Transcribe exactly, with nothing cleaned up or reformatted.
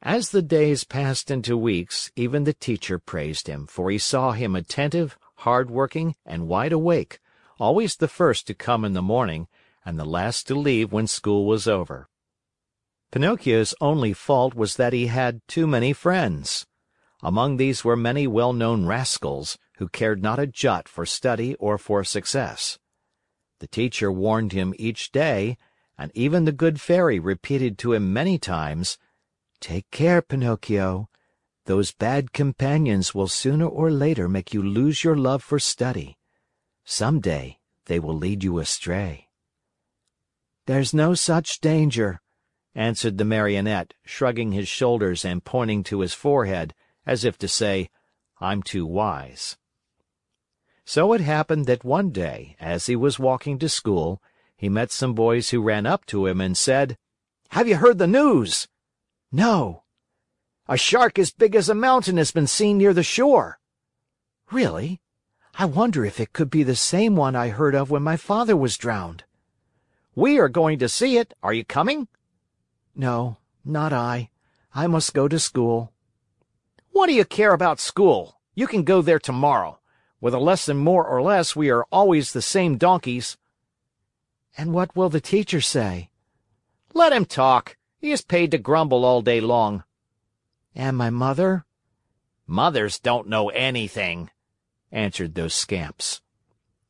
As the days passed into weeks, even the teacher praised him, for he saw him attentive, hard-working, and wide awake, always the first to come in the morning, and the last to leave when school was over. Pinocchio's only fault was that he had too many friends. Among these were many well-known rascals, who cared not a jot for study or for success. The teacher warned him each day, and even the good fairy repeated to him many times, "Take care, Pinocchio. Those bad companions will sooner or later make you lose your love for study. Some day they will lead you astray." "There's no such danger," answered the Marionette, shrugging his shoulders and pointing to his forehead, as if to say, "I'm too wise." So it happened that one day, as he was walking to school, he met some boys who ran up to him and said, "Have you heard the news?" "No." "A shark as big as a mountain has been seen near the shore." "Really? I wonder if it could be the same one I heard of when my father was drowned." "We are going to see it. Are you coming?" "No, not I. I must go to school." "What do you care about school? You can go there tomorrow. With a lesson more or less, we are always the same donkeys." "And what will the teacher say?" "Let him talk. He is paid to grumble all day long." "And my mother?" "Mothers don't know anything," answered those scamps.